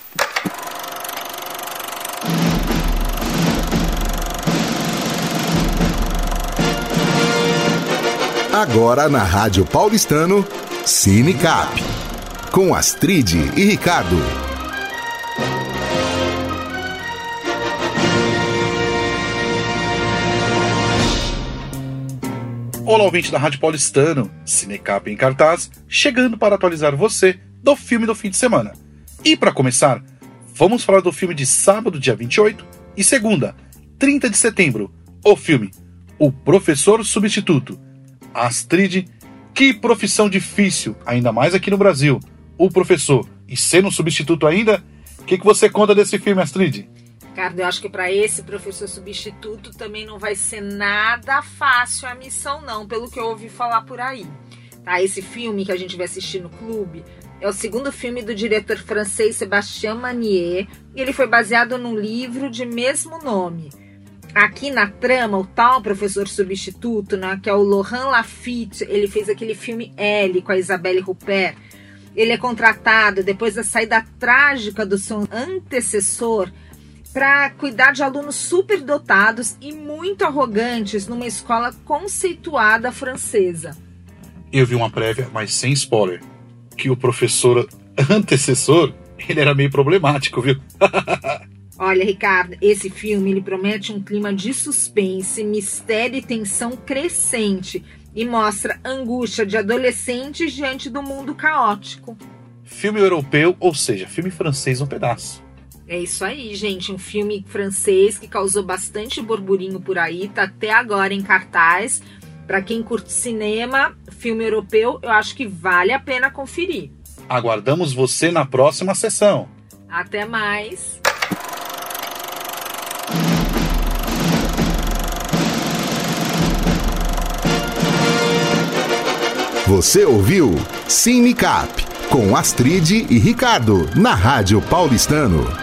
Agora na Rádio Paulistano, Cinecap, com Astrid e Ricardo. Olá, ouvinte da Rádio Paulistano, Cinecap em cartaz, chegando para atualizar você do filme do fim de semana. E para começar, vamos falar do filme de sábado, dia 28, e segunda, 30 de setembro, o filme O Professor Substituto. Astrid, que profissão difícil, ainda mais aqui no Brasil, o professor, e sendo um substituto ainda. O que você conta desse filme, Astrid? Ricardo, eu acho que para esse professor substituto também não vai ser nada fácil a missão não, pelo que eu ouvi falar por aí. Tá, esse filme que a gente vai assistir no clube é o segundo filme do diretor francês Sébastien Manier, e ele foi baseado num livro de mesmo nome. Aqui na trama, o tal professor substituto, né, que é o Laurent Lafitte, ele fez aquele filme Elle com a Isabelle Huppert. Ele é contratado depois da saída trágica do seu antecessor para cuidar de alunos superdotados e muito arrogantes numa escola conceituada francesa. Eu vi uma prévia, mas sem spoiler, que o professor antecessor, ele era meio problemático, viu? Olha, Ricardo, esse filme ele promete um clima de suspense, mistério e tensão crescente e mostra angústia de adolescentes diante do mundo caótico. Filme europeu, ou seja, filme francês um pedaço. É isso aí, gente, um filme francês que causou bastante burburinho por aí, tá até agora em cartaz. Para quem curte cinema, filme europeu, eu acho que vale a pena conferir. Aguardamos você na próxima sessão. Até mais! Você ouviu Cinecap, com Astrid e Ricardo, na Rádio Paulistano.